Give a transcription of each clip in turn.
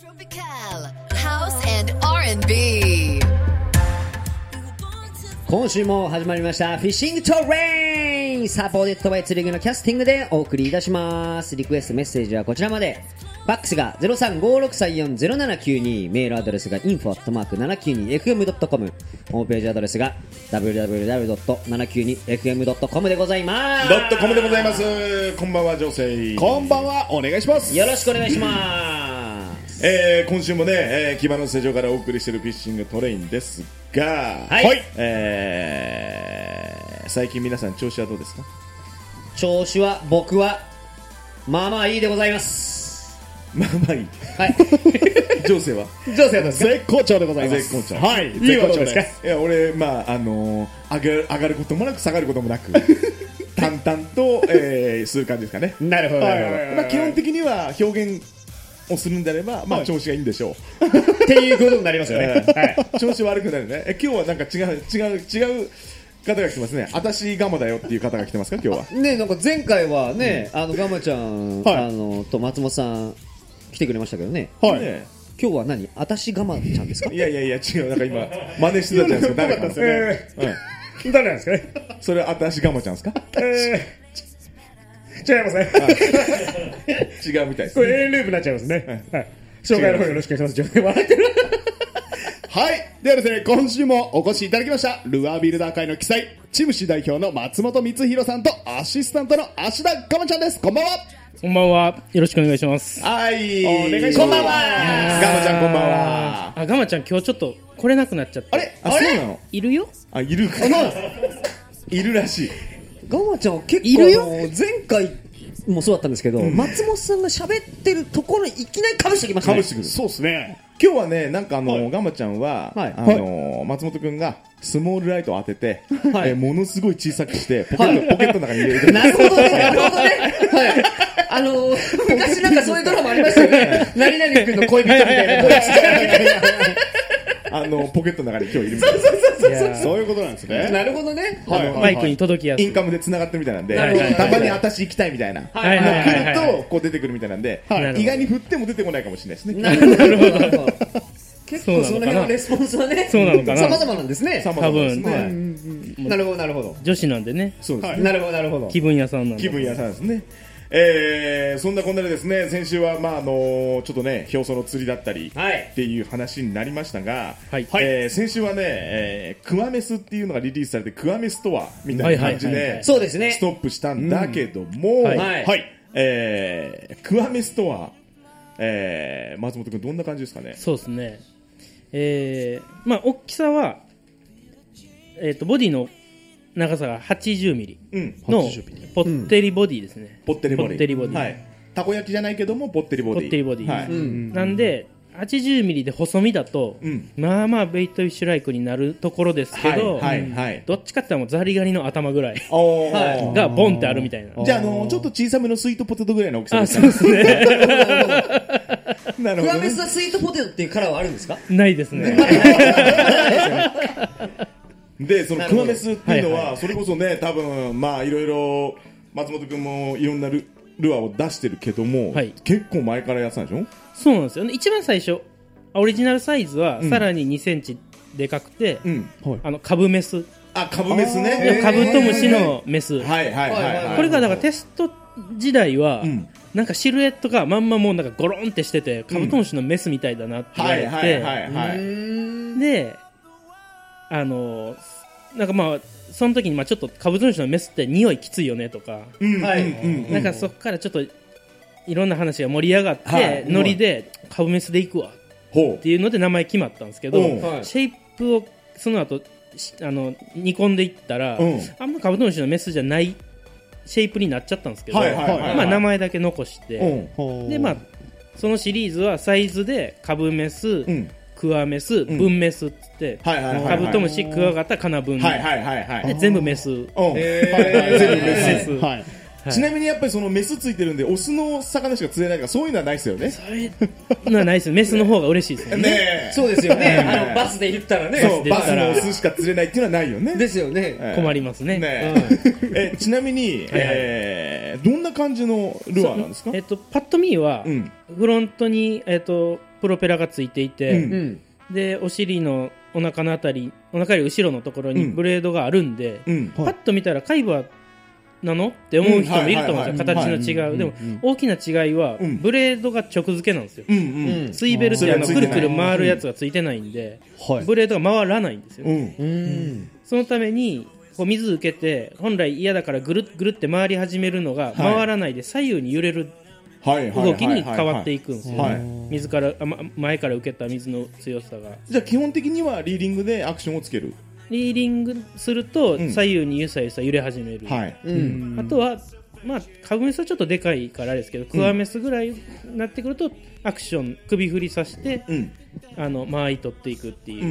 今週も始まりましたフィッシングトレイン、サポーテッドバイ釣り具のキャスティングでお送りいたします。リクエストメッセージはこちらまで。ファックスが 0356340792、メールアドレスが info@792fm.com、 ホームページアドレスが www.792fm.com でございます。 .com でございます。こんばんは、女性。 こんばんは、お願いします。 よろしくお願いします。 今週もね、木場のスタジオからお送りしているフィッシングトレインですが、 はい、 最近皆さん調子はどうですか？ 調子は僕はまあまあいいでございます。 まあまあいい。 はい。 情勢はですか？絶好調でございます。 絶好調。 はい。いいことですか？ いや、俺、まあ、上がることもなく下がることもなく、淡々と、する感じですかね。 なるほど、なるほど。 まあ、基本的には表現をするんであれば、まあ、調子がいいんでしょう。 っていうことになりますよね。 はい。調子悪くなるね。今日はなんか違う方が来てますね。あたしガマだよっていう方が来てますか、今日は。 ね、なんか前回はね、ガマちゃん、と松本さん来てくれましたけどね。 はい。 今日は何？あたしガマちゃんですか？ いや違う。なんか今真似してたじゃないですか。誰かですよね。 誰なんですかね。 それはあたしガマちゃんですか？ 違いますね。 違うみたいです。 これ A ループになっちゃいますね。はい。紹介の方よろしくお願いします。笑ってる。はい。ではですね、今週もお越しいただきました、ルアービルダー界の奇才、チムシ代表の松本光弘さんと、アシスタントの芦田ガマちゃんです。こんばんは。 こんばんは。よろしくお願いします。 はい。 お願いします。 こんばんは。 ガマちゃんこんばんは。 ガマちゃん今日ちょっと来れなくなっちゃって。 あれ？そうなの？ いるよ。 いるか。いるらしい。 ガマちゃん結構いるよ。 前回もそうだったんですけど、松本さんが喋ってるところにいきなりかぶしてきましたね。 かぶしてくる。 そうですね。 今日はね、なんかガマちゃんは、松本くんがスモールライトを当てて、ものすごい小さくしてポケットの中に入れる。 なるほどね、なるほどね。はい。昔なんかそういうドラマありましたよね。何々君の恋人みたいな。 ポケットの中に今日いるみたいな。 そういうことなんですね。 なるほどね。 マイクに届きやすい。 インカムで繋がってるみたいなんで、たまに私行きたいみたいな。来ると、こう出てくるみたいなんで、意外に振っても出てこないかもしれないですね。 なるほど。結構その辺のレスポンスはね、 そうなのかな。 様々なんですね。 多分。 なるほど、なるほど。 女子なんでね。 そうです。 なるほど、なるほど。 気分屋さんなんで。 気分屋さんですね。そんなこんなでですね、先週は、まあちょっとね、表層の釣りだったり、っていう話になりましたが、先週はね、クワメスっていうのがリリースされて、クワメストアみたいな感じで、 そうですね。 ストップしたんだけども、クワメストア、松本君どんな感じですかね？ そうですね。まあ、大きさは、ボディの長さが80ミリのぽってりボディですね。 ぽってりボディ。 はい。 たこ焼きじゃないけどもぽってりボディ。 ぽってりボディ。なんで、80ミリで細身だと、まあまあベイトフィッシュライクになるところですけど、どっちかって言ったらザリガニの頭ぐらいがボンってあるみたいな。 じゃあ、ちょっと小さめのスイートポテトぐらいの大きさですかね。そうですね。 なるほど。クワメスはスイートポテトっていうカラーはあるんですか？ ないですね。 で、そのクワメスっていうのは、それこそね、多分、まあいろいろ、松本くんもいろんなルアーを出してるけども、結構前からやってたんでしょ？ そうなんですよね。一番最初、オリジナルサイズはさらに2センチでかくて、カブメス。 カブメスね。 カブトムシのメス。これがだからテスト時代は、なんかシルエットがまんまもうなんかゴロンってしてて、カブトムシのメスみたいだなって言われて、で、なんかまあ、その時にまあちょっとカブトムシのメスって匂いきついよねとか、なんかそこからちょっといろんな話が盛り上がって、ノリでカブメスでいくわっていうので名前決まったんですけど、シェイプをその後煮込んでいったら、あんまカブトムシのメスじゃないシェイプになっちゃったんですけど、まあ名前だけ残して、でまあそのシリーズはサイズでカブメス、クワメス、ブンメスっつって、カブトムシ、クワガタ、カナブンで全部メス。全部メス。 ちなみにやっぱりそのメスついてるんでオスの魚しか釣れないからそういうのはないですよね。 そういうのはないですよ。メスの方が嬉しいですよね。 そうですよね。バスで言ったらね。 バスのオスしか釣れないっていうのはないよね。 ですよね。 困りますね。 ちなみにどんな感じのルアーなんですか？ パッと見はフロントにプロペラがついていて、でお尻のお腹のあたり、お腹より後ろのところにブレードがあるんで、パッと見たら海馬なのって思う人もいると思うんですよ、形の違う。でも大きな違いはブレードが直付けなんですよ。ツイベルってくるくる回るやつがついてないんで、ブレードが回らないんですよ。そのためにこう水受けて本来嫌だからぐるっぐるって回り始めるのが回らないで左右に揺れる動きに変わっていくんですよ、水から前から受けた水の強さが。 じゃあ基本的にはリーディングでアクションをつける。 リーディングすると左右にゆさゆさ揺れ始める、あとはまあカブメスはちょっとでかいからですけど、クワメスぐらいになってくるとアクション首振りさせて、間合い取っていくっていう、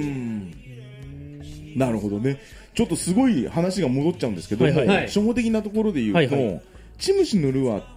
なるほどね。ちょっとすごい話が戻っちゃうんですけど、初歩的なところで言うと、チムシのルアーって、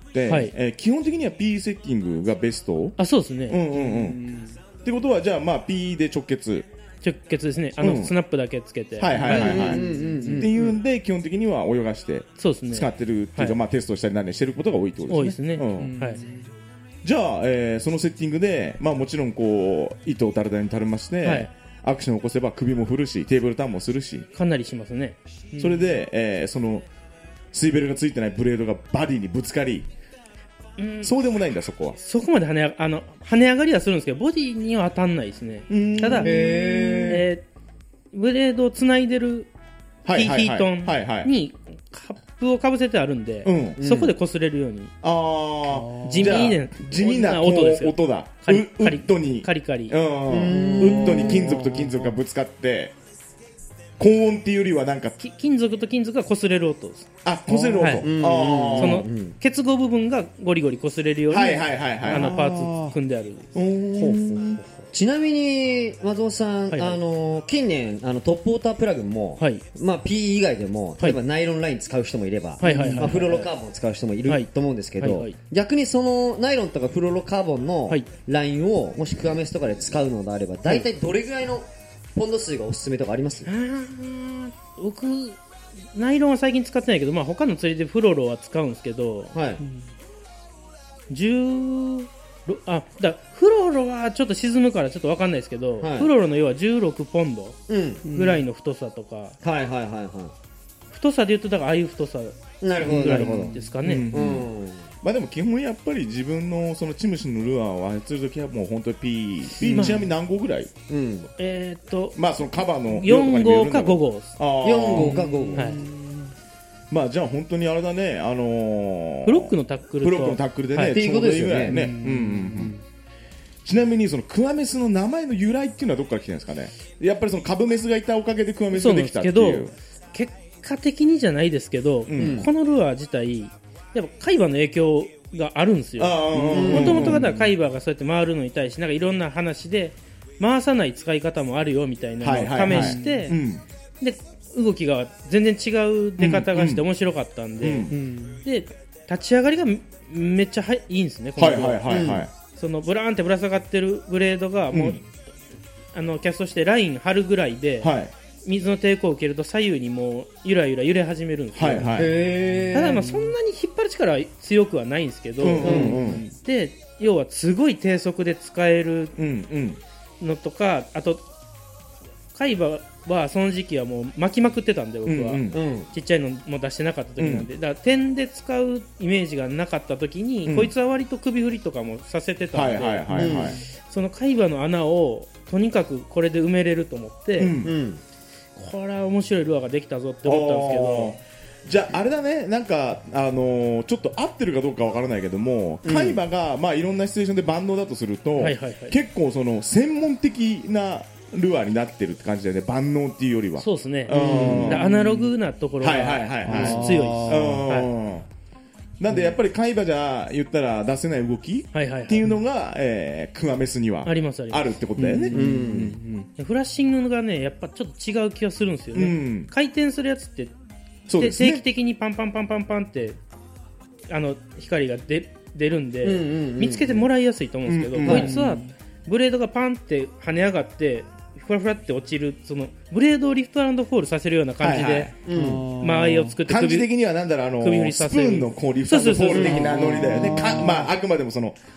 基本的には P セッティングがベスト。 そうですね。 ってことはじゃあまあ P で直結ですね。スナップだけつけてっていうんで基本的には泳がして使ってるっていうか、まあテストしたり何してることが多いってことですね。じゃあそのセッティングでまあもちろんこう糸をダルダルに垂れまして、アクションを起こせば首も振るしテーブルターンもするし、 かなりしますね。 それでそのスイベルがついてないブレードがバディにぶつかり、そうでもないんだ。そこはそこまで跳ね上がりはするんですけどボディには当たんないですね。ただブレードをつないでるヒートンにカップをかぶせてあるんで、そこで擦れるように。地味な音ですよ。 音だ。 カリカリウッドにカリカリ、 ウッドに金属と金属がぶつかって高音っていうよりはなんか金属と金属が擦れる音です。 擦れる音、 その結合部分がゴリゴリ擦れるようにパーツ組んである。 ちなみに松本さん、近年トップウォータープラグも、まあ P 以外でも例えばナイロンライン使う人もいれば、フロロカーボン使う人もいると思うんですけど、逆にそのナイロンとかフロロカーボンのラインをもしクワメスとかで使うのであれば、大体どれぐらいのポンド数がおすすめとかあります？ 僕ナイロンは最近使ってないけど、まあ、他の釣りでフロロは使うんですけど、だフロロはちょっと沈むからちょっと分かんないですけど、フロロの要は16ポンドぐらいの太さとか、太さで言うとだからああいう太さぐらいですかね。 まあでも基本やっぱり自分のそのチムシのルアーを操るときはもう本当に P ちなみに何号ぐらい？まあそのカバーの 4号か5号です。 4号か5号。 まあじゃあ本当にあれだね、 ブロックのタックルでね、 っていうことですよね。 ちなみにそのクワメスの名前の由来っていうのはどこから来てるんですかね。やっぱりそのカブメスがいたおかげでクワメスができたっていう。 そうなんですけど、結果的にじゃないですけど、このルアー自体やっぱ海馬の影響があるんですよ。もともとが海馬がそうやって回るのに対してなんかいろんな話で回さない使い方もあるよみたいなのを試して、で動きが全然違う出方がして面白かったんで、で立ち上がりがめっちゃいいんですね。そのブラーンってぶら下がってるブレードがもう、キャストしてライン張るぐらいで、水の抵抗を受けると左右にもうゆらゆら揺れ始めるんですよ。ただまあそんなに引っ張る力は強くはないんですけど、で要はすごい低速で使えるのとか、あと海馬はその時期はもう巻きまくってたんで僕は、ちっちゃいのも出してなかった時なんで、だから点で使うイメージがなかった時に、こいつは割と首振りとかもさせてたんで、その海馬の穴をとにかくこれで埋めれると思って、これは面白いルアーができたぞって思ったんですけど、 じゃああれだね、なんかちょっと合ってるかどうかわからないけども、海馬がまあいろんなシチュエーションで万能だとすると、結構その専門的なルアーになってるって感じだよね。万能っていうよりは。 そうですね。アナログなところが強いです。 なんでやっぱり海馬じゃ言ったら出せない動きっていうのがクワメスにはあるってことだよね。 フラッシングがねやっぱちょっと違う気がするんですよね。回転するやつって定期的にパンパンパンパンパンって光が出るんで見つけてもらいやすいと思うんですけど、こいつはブレードがパンって跳ね上がってふらふらって落ちる、そのブレードをリフトアンドフォールさせるような感じで間合いを作って、 感じ的にはなんだろう、スプーンのこうリフトアンドフォール的なノリだよね。まああくまでもその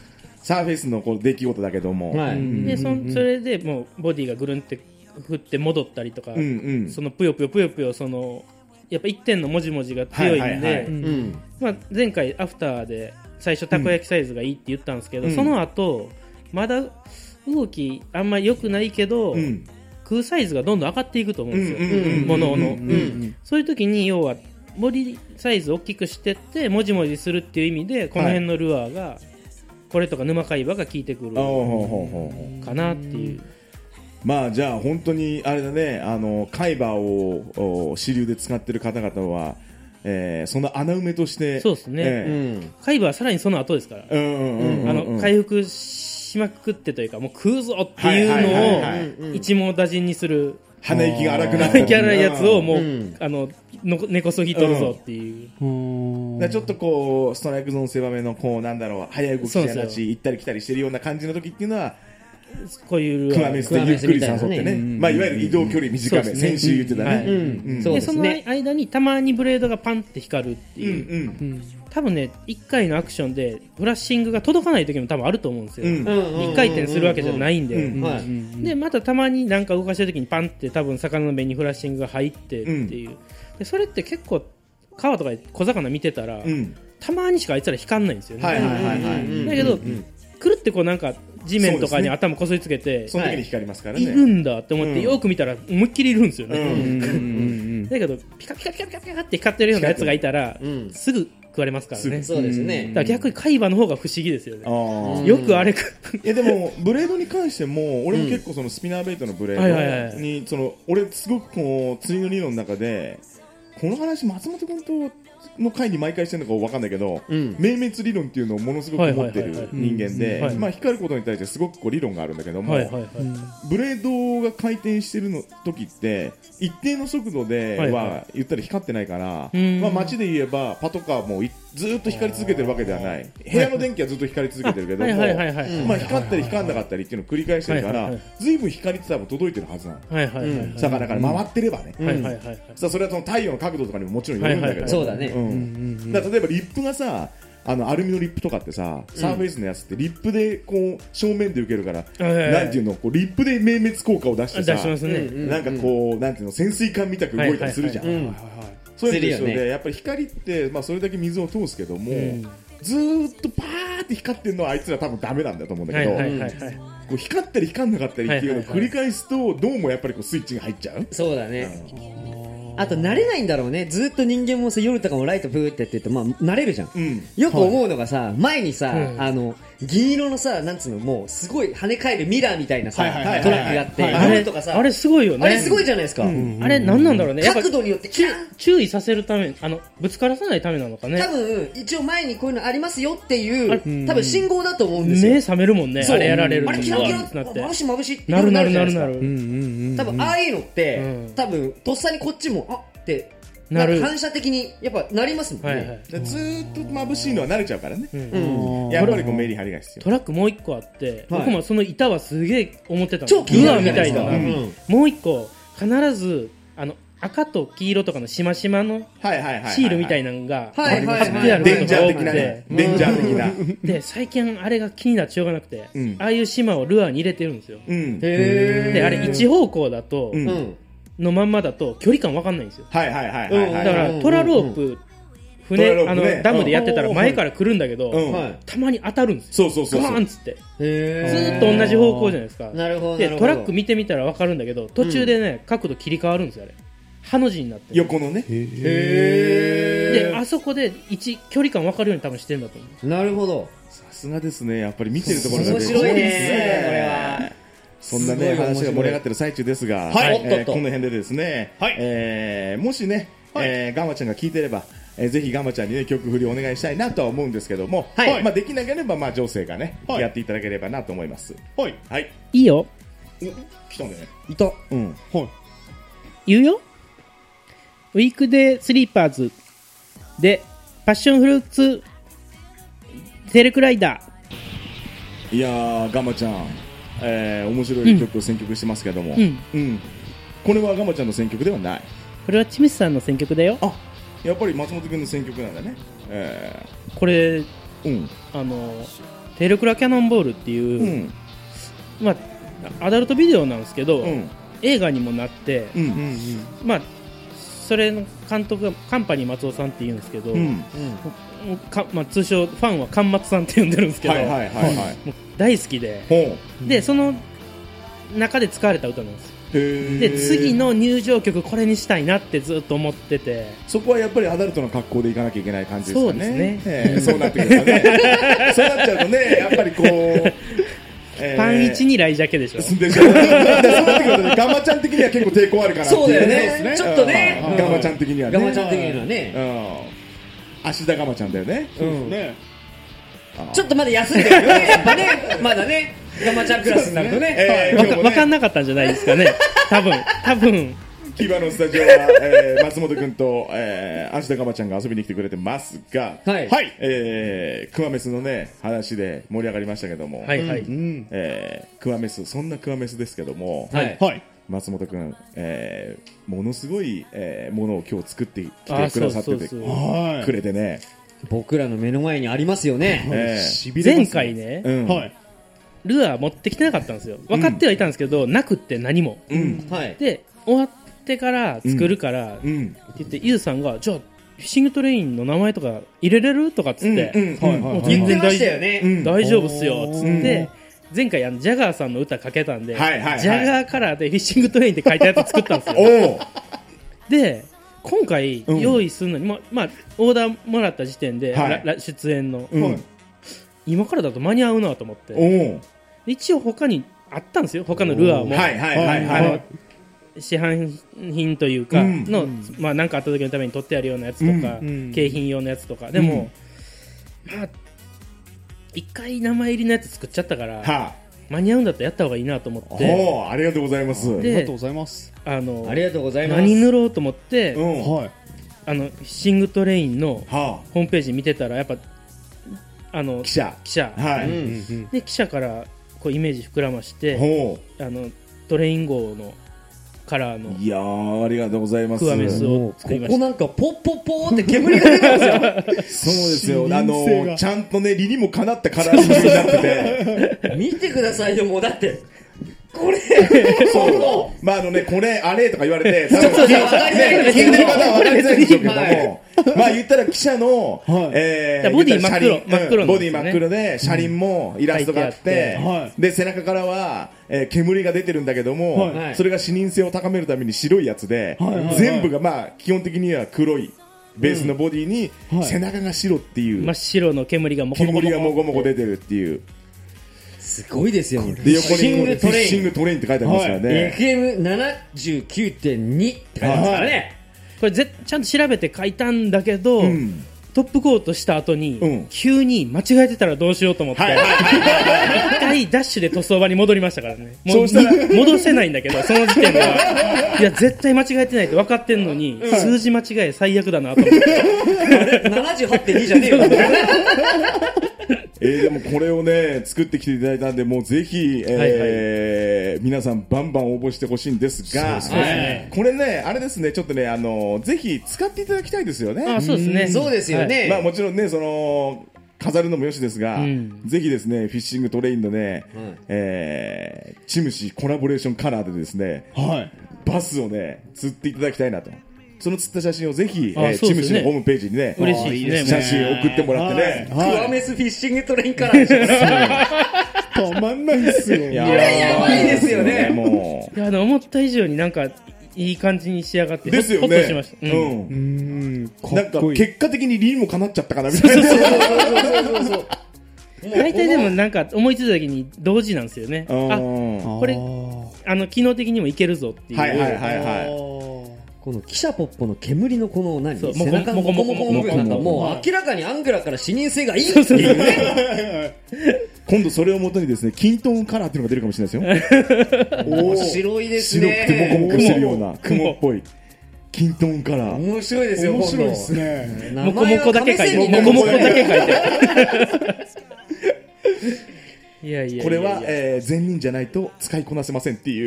サーフェイスのこう出来事だけども、 でそれでもうボディがぐるんって振って戻ったりとか、そのぷよぷよぷよぷよそのやっぱ一点のもじもじが強いんで、まあ、前回アフターで最初たこ焼きサイズがいいって言ったんですけど、その後まだ動きあんまり良くないけど、空サイズがどんどん上がっていくと思うんですよ、ものの。そういう時に要はボディサイズを大きくしてってもじもじするっていう意味でこの辺のルアーがこれとか沼海馬が効いてくるかなっていう。 まあじゃあ本当にあれだね、海馬を支流で使ってる方々は、その穴埋めとしてそうですね、海馬はさらにその後ですから、回復しまくってというかもう食うぞっていうのを一網打尽にする鼻息が荒くなった鼻息荒いやつをもう、根こそぎ取るぞっていう、 ちょっとこうストライクゾーン狭めのこうなんだろう早い動きやなち行ったり来たりしてるような感じの時っていうのはこういうクワメスでゆっくり誘ってね、まあいわゆる移動距離短め、先週言ってたね。 でその間にたまにブレードがパンって光るっていう、多分ね1回のアクションでフラッシングが届かない時も多分あると思うんですよ。1回転するわけじゃないんで、でまたたまになんか動かしてる時にパンって多分魚の目にフラッシングが入ってっていう、でそれって結構川とかで小魚見てたら、たまにしかあいつら光んないんですよね。だけどくるってこうなんか地面とかに頭こすりつけて、 その時に光りますからね。 いるんだって思ってよく見たら思いっきりいるんですよね。だけどピカピカピカピカピカって光ってるようなやつがいたらすぐ食われますからね。 そうですね。 だから逆に海馬の方が不思議ですよね。よくあれでもブレードに関しても俺も結構そのスピナーベイトのブレードに俺すごくこう釣りの理論の中でこの話松本君との回に毎回してるのか分かんないけど、明滅理論っていうのをものすごく持ってる人間で、まあ光ることに対してすごくこう理論があるんだけども、ブレードが回転してるの時って一定の速度では言ったら光ってないから、まあ街で言えばパトカーもずっと光り続けてるわけではない。部屋の電気はずっと光り続けてるけども、まあ光ったり光んなかったりっていうのを繰り返してるから、ずいぶん光って多分届いてるはずなの。魚から回ってればね。それはその太陽の角度とかにももちろんよるんだけど、 そうだね。 だから例えばリップがさアルミのリップとかってさ、サーフェイスのやつってリップでこう正面で受けるから、なんていうのこうリップで明滅効果を出してさ、なんかこうなんていうの潜水艦みたく動いたりするじゃん。そういうのと一緒でやっぱり光ってまあそれだけ水を通すけども、ずーっとパーって光ってるのはあいつら多分ダメなんだと思うんだけど、こう光ったり光んなかったりっていうのを繰り返すとどうもやっぱりこうスイッチが入っちゃう。 そうだね。あと慣れないんだろうね。ずっと人間もさ夜とかもライトプーってって言ってまあ慣れるじゃん。よく思うのがさ、前にさ銀色のさなんつうのもうすごい跳ね返るミラーみたいなさトラックがあって、夜とかさあれすごいよね。 あれすごいじゃないですか。あれ何なんだろうね。 角度によって注意させるためぶつからさないためなのかね。 多分一応前にこういうのありますよっていう多分信号だと思うんですよ。 目覚めるもんね。あれやられると。 あれキラキラ眩しい眩しいってなる。 多分ああいうのって多分とっさにこっちもあって反射的にやっぱなりますもんね。 ずーっと眩しいのは慣れちゃうからね。やっぱりこうメリハリが必要。 トラックもう一個あって僕もその板はすげえ思ってたの。 超気になるみたいな。もう一個必ず赤と黄色とかのしましまのシールみたいなのが貼ってあることが多くて、 デンジャー的な。 で最近あれが気になってしょうがなくて、ああいう島をルアーに入れてるんですよ。であれ一方向だとのまんまだと距離感わかんないんですよ。だからトラロープ船ダムでやってたら前から来るんだけど、たまに当たるんですよ。ガーンっつってずーっと同じ方向じゃないですか。でトラック見てみたらわかるんだけど途中でね角度切り替わるんですよ。あれハの字になって横のね。 であそこで距離感分かるように多分してるんだと思う。 なるほど。 さすがですね。やっぱり見てるところが面白いねこれは。 そんなね話が盛り上がってる最中ですが、この辺でですね、もしねガンマちゃんが聞いてればぜひガンマちゃんにね曲振りお願いしたいなとは思うんですけども、まあできなければまあ女性がねやっていただければなと思います。 いいよ。 来たね。 いた。 言うよ。ウィークデースリーパーズでパッションフルーツセルクライダー。いやーガンマちゃん、面白い曲を選曲してますけども、これはガンマちゃんの選曲ではない。 これはチムスさんの選曲だよ。 あ、やっぱり松本君の選曲なんだね。 これ、 テールクラキャノンボールっていう、まあ、アダルトビデオなんですけど、映画にもなって、まあ、それの監督がカンパニー松尾さんって言うんですけど、まあ、通称ファンはカンマツさんって呼んでるんですけど、もう大好きで、でその中で使われた歌なんです。で次の入場曲これにしたいなってずっと思ってて、 そこはやっぱりアダルトの格好でいかなきゃいけない感じですかね。 そうですね、 そうなってくるとねそうなっちゃうとね、やっぱりこうパン一にライジャケでしょ。 そうなってくるとね、ガマちゃん的には結構抵抗あるかなっていう。 そうだよね、ちょっとね、 ガマちゃん的にはね、 ガマちゃん的にはね、 芦田ガマちゃんだよね。 ちょっとまだ安いですよね、やっぱね、まだね、ガマちゃんクラスになるとね、 分かんなかったんじゃないですかね、多分キバのスタジオは、松本君と、芦田ガマちゃんが遊びに来てくれてますが、はい、クワメスのね話で盛り上がりましたけども、クワメス、そんなクワメスですけども、松本君、ものすごい、ものを今日作ってきてくださっててくれてね、 僕らの目の前にありますよね。 前回ね、ルアー持ってきてなかったんですよ。分かってはいたんですけど、なくって何も。で終わってから作るからって言って、ゆうさんがじゃあフィッシングトレインの名前とか入れれるとかっつって、全然大丈夫っすよっつって、前回ジャガーさんの歌かけたんで、ジャガーカラーでフィッシングトレインって書いたやつ作ったんですよ。で今回用意するのに、まあオーダーもらった時点で、出演の、今からだと間に合うなと思って、一応他にあったんですよ、他のルアーも、市販品というかの、まあ何かあった時のために取ってあるようなやつとか、景品用のやつとかでも、まあ一回名前入りのやつ作っちゃったから、間に合うんだったらやった方がいいなと思って。 ありがとうございます。 ありがとうございます。 ありがとうございます。 何塗ろうと思って、フィッシングトレインのホームページ見てたら、やっぱ記者、で記者からこうイメージ膨らまして、トレイン号のカラーの、 いやー、ありがとうございます。 クワメスを作りました。 ここなんかポッポッポーって煙が出てますよ。 そうですよ、ちゃんとね、理にもかなったカラーリングになってて見てくださいよ、もうだってこれそう、まあね、これあれとか言われて、聞いてる方は分かりづらいんでしょうけども、まあ言ったら記者の、 ボディ真っ黒、 ボディ真っ黒で車輪もイラストがあって、で背中からは煙が出てるんだけども、それが視認性を高めるために白いやつで、全部がまあ基本的には黒いベースのボディに背中が白っていう、 真っ白の煙がもこもこ出てるっていう。 すごいですよね。 で横にフィッシングトレインって書いてありますからね。 FM79.2 って書いてますからね。 これちゃんと調べて書いたんだけど、トップコートした後に、急に間違えてたらどうしようと思って、一回ダッシュで塗装場に戻りましたからね。戻せないんだけど、その時点ではいや絶対間違えてないって分かってんのに、数字間違え最悪だなと思って。 78.2 じゃねえよ。 でもこれをね作ってきていただいたんで、もうぜひ、皆さんバンバン応募してほしいんですが、これねあれですね、ちょっとねぜひ使っていただきたいですよね。 そうですね。 そうですよね。 まあもちろんね飾るのもよしですが、ぜひですねフィッシングトレインのね、チムシコラボレーションカラーでですね、バスをね釣っていただきたいなと。その釣った写真をぜひ、チムシのホームページにね、 嬉しいですね、 写真を送ってもらってね、 クワメスフィッシングトレインからでしょ。 止まんないですよ。 やばいですよね。 もういや思った以上になんかいい感じに仕上がってですよね。 ほっとしました。 なんか結果的に理にもかなっちゃったかなみたいな。 大体でもなんか思いついた時に同時なんですよね。これ機能的にもいけるぞっていう。 この記者ポッポの煙のこの背中のモコモコモコなんかもう明らかにアングラから視認性がいいっていうね。 今度それをもとにですね、キントーンカラーっていうのが出るかもしれないですよ。 面白いですね。 白くてモコモコしてるような雲っぽいキントーンカラー。 面白いですよ。 面白いですね。 モコモコだけ書いて、モコモコだけ書いて。いやこれは、善人じゃないと使いこなせませんっていう。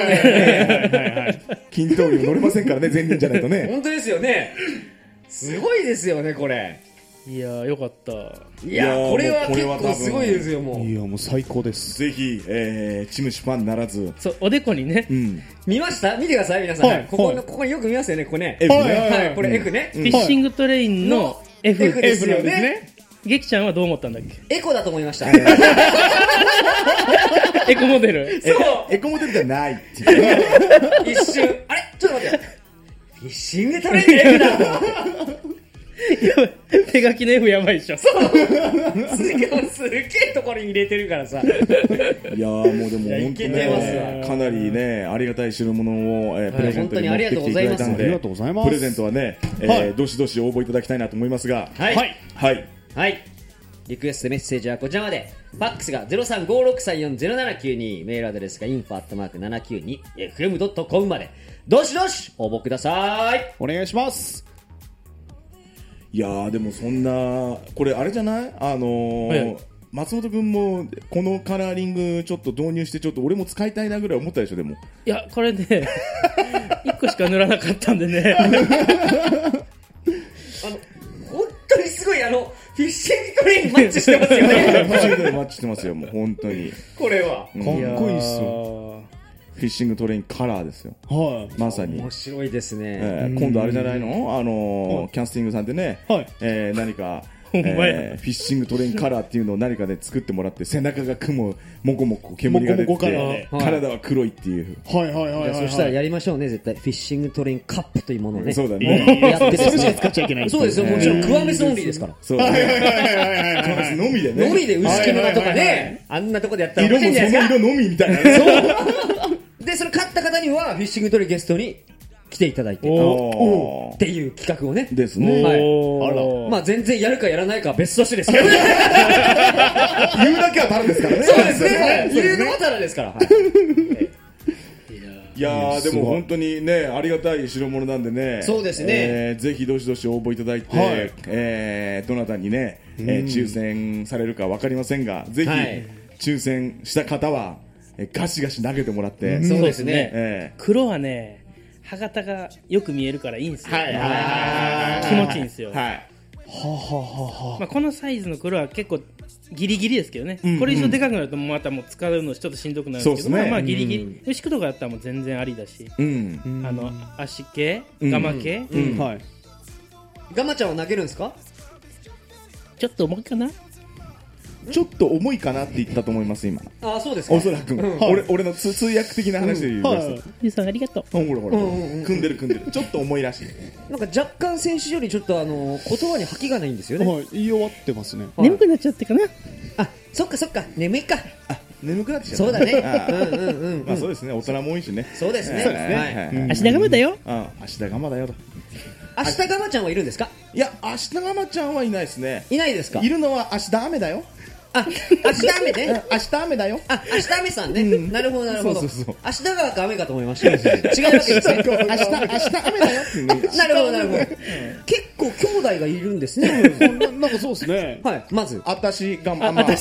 均等にも乗れませんからね、善人じゃないとね。 本当ですよね。すごいですよね、これ。 いやーよかった。 いやーこれは結構すごいですよ。もういやもう最高です。 ぜひ、チムシファンならず、 そうおでこにね、 見ました？見てください皆さん、 はい、 ここによく見ますよね。ここね F ね、 はい、これ F ね、 フィッシングトレインの F ですよね。 ゲキちゃんはどう思ったんだっけ？ エコだと思いました。 エコモデル。 そうエコモデルじゃないっていう一瞬あれちょっと待って、フィッシングトレイン F だ。 手書きの F やばいでしょ。 そうすげえところに入れてるからさ。 いやーもうでも本当いけてますわね、かなりねありがたい代物を、プレゼントに持ってきていただいたので、 ありがとうございます。 プレゼントはね、どしどし応募いただきたいなと思いますが、 はいはいはいリクエストメッセージはこちらまで。ファックスが 0356340792、メールアドレスが info@792fm.com までどしどし応募ください。 お願いします。 いやーでもそんなこれあれじゃない、松本君もこのカラーリングちょっと導入してちょっと俺も使いたいなぐらい思ったでしょ。でもいやこれね1個しか塗らなかったんでね本当にすごいフィッシングトレインマッチしてますよね。 フィッシングトレインマッチしてますよもう本当にこれはかっこいいっすよ。 フィッシングトレインカラーですよ。 はい。 まさに面白いですね。 今度あれじゃないの、キャスティングさんでね、何かフィッシングトレインカラーっていうのを何かで作ってもらって、背中がもこもこ煙が出て体は黒いっていう。 そしたらやりましょうね絶対。フィッシングトレインカップというものをね。 そうだね。 やってそれしか使っちゃいけない。 そうですよ、もちろんクワメスオンリーですから。 そうだね。クワメスのみでね。 のみで牛木村とかね、あんなとこでやったら色もその色のみみたいな。 でそれ勝った方にはフィッシングトレインゲストに来ていただいてっていう企画をね。 ですね。 まあ全然やるかやらないかは別としてですけどね。 言うだけはタダですからね。 そうですね。言うのもタダですから。 いやーでも本当にねありがたい代物なんでね。 そうですね。 ぜひどしどし応募いただいて、どなたにね抽選されるかわかりませんが、ぜひ抽選した方はガシガシ投げてもらって。 そうですね。 黒はね歯型がよく見えるからいいんですよ。気持ちいいんですよ。まあこのサイズの黒は結構ギリギリですけどね。これ以上でかくなるとまたもう使うのちょっとしんどくなるんですけど、まあギリギリ牛久とかだったらもう全然ありだし、足系ガマ系、 ガマちゃんは投げるんですか？ ちょっと重いかな。 ちょっと重いかなって言ったと思います今。 あ、そうですか。 おそらく俺の通訳的な話で言います。 ゆうさんありがとう。 ほら組んでるちょっと重いらしい。 なんか若干選手よりちょっと言葉に吐きがないんですよね。 言い終わってますね。 眠くなっちゃってかな。 あ、そっか眠いか。 眠くなってきた。 そうだね。 まあそうですね。大人も多いしね。 そうですね。 芦田ガマだよ。 芦田ガマだよと。 芦田ガマちゃんはいるんですか？ いや、芦田ガマちゃんはいないですね。 いないですか？ いるのは芦田雨だよ。 あ、芦田雨ね。 芦田雨だよ。 あ、芦田雨さんね。なるほど。芦田川か雨かと思いました。違うわけですね。 芦田雨だよって。 なるほど。結構兄弟がいるんですね。 なんかそうですね。 はい、まず。 私ガマちゃん。 女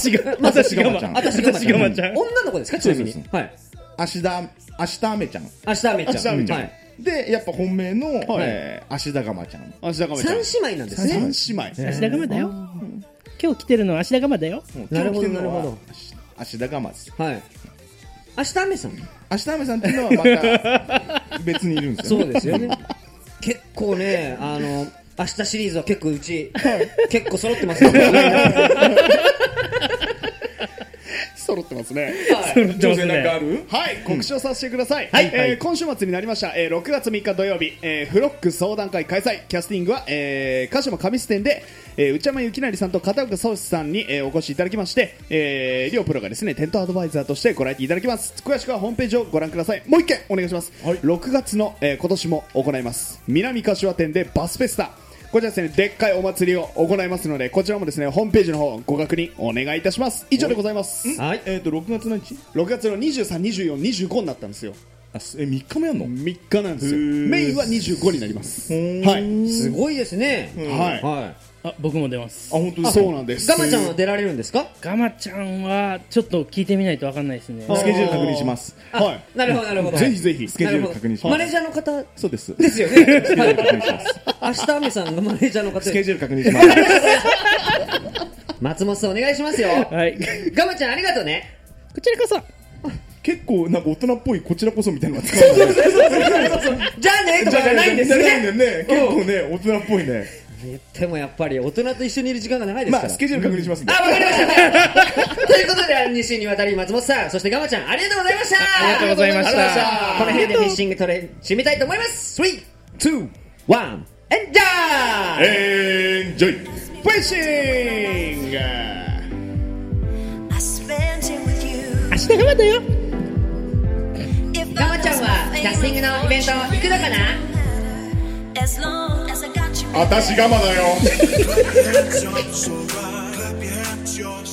の子ですか？ちなみに。はい。 芦田雨ちゃん。 芦田雨ちゃん。はい。 で、やっぱ本命の芦田ガマちゃん。 三姉妹なんですね。 三姉妹。 芦田ガマだよ。今日来てるのは芦田ガマだよ。 なるほど。 芦田ガマです。 はい。芦田雨さん。 芦田雨さんっていうのはまた別にいるんですよね。 そうですよね。結構ね、明日シリーズは結構うち結構揃ってますよね。 揃ってますね。 挑戦なんかある？ はい、告知をさせてください。今週末になりました。6月3日土曜日、フロック相談会開催。キャスティングは鹿島神栖店で内山幸成さんと片岡壮志さんにお越しいただきまして、両プロがですねテントアドバイザーとしてご来店いただきます。詳しくはホームページをご覧ください。もう一件お願いします。6月の今年も行います。南柏店でバスフェスタ。こちらですね、でっかいお祭りを行いますので、こちらもですね、ホームページの方ご確認お願いいたします。以上でございます。 はい。 6月何日 ？6月の23、24、25になったんですよ。 3日もやんの ？3日なんですよ。メインは25になります。 はい。すごいですね。 はい。 僕も出ます。 本当そうなんです。 ガマちゃんは出られるんですか？ ガマちゃんはちょっと聞いてみないと分かんないですね。 スケジュール確認します。 はい。なるほどなるほど。 ぜひぜひスケジュール確認します。 マネージャーの方。 そうです。 ですよね。スケジュール確認します。明日アメさんがマネージャーの方。 スケジュール確認します。 松本さんお願いしますよ。 はい。 ガマちゃんありがとうね。 こちらこそ。 結構なんか大人っぽいこちらこそみたいなのが使う。じゃあねとかじゃないんですね。 じゃないんだよね。結構ね大人っぽいね。 でもやっぱり大人と一緒にいる時間が長いですから。 まあスケジュール確認しますんで。 わかりました。ということで2週にわたり松本さんそしてガマちゃんありがとうございました。 ありがとうございました。 この辺でフィッシングトレ締めたいと思います。3、2、1、エンジョイ。 エンジョイ。 フィッシング。 明日頑張ったよ。 ガマちゃんはキャスティングのイベント行くのかな？ 私ガマだよ。